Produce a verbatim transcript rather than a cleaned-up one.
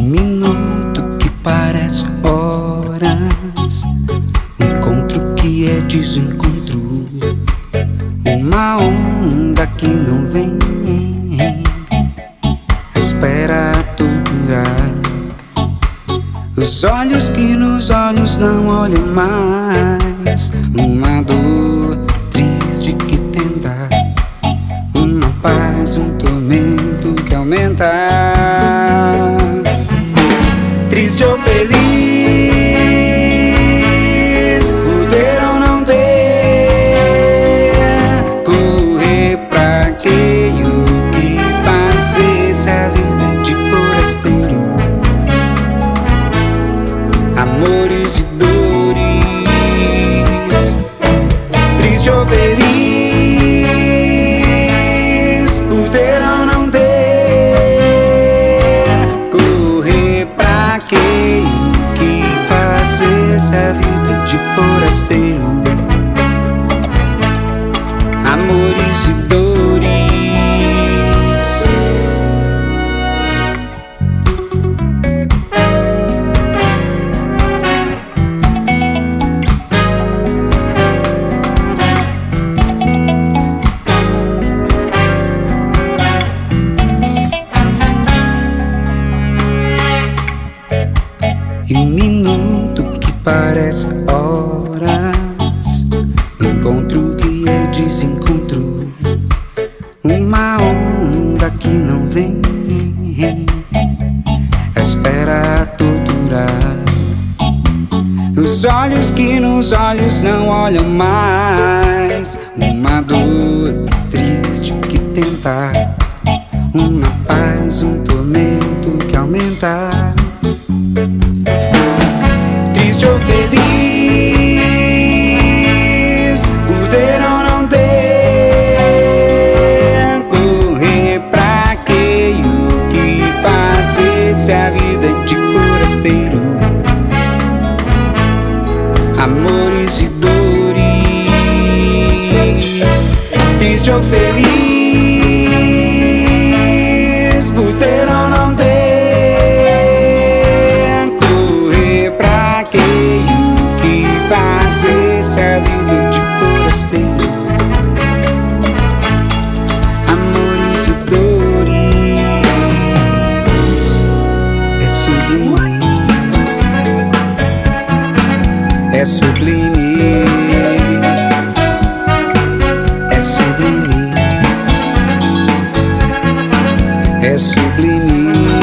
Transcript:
minuto que parece horas, encontro que é desencontro, uma onda que não vem, espera durar. Os olhos que nos olhos não olham mais, uma dor triste que tenta, uma paz, um tormento que aumenta. Triste ou feliz, poder ou não ter, correr pra quê? O que fazer se a vida de forasteiro, amores e dores. Triste ou feliz, poder ou não ter, correr pra quê? O que fazer se a vida de forasteiro, amores e dores. E um minuto que parece horas, encontro que é desencontro, uma onda que não vem, espera torturar. Os olhos que nos olhos não olham mais, uma dor triste que tenta, uma paz, um tormento que aumenta. Triste ou feliz, poder ou não ter, correr pra quê? E o que fazer se a vida é de forasteiro, amores e dores. Triste ou feliz, poder ou não ter, fazer se a vida de forasteiro, amores e dores. É sublime, é sublime, é sublime, é sublime.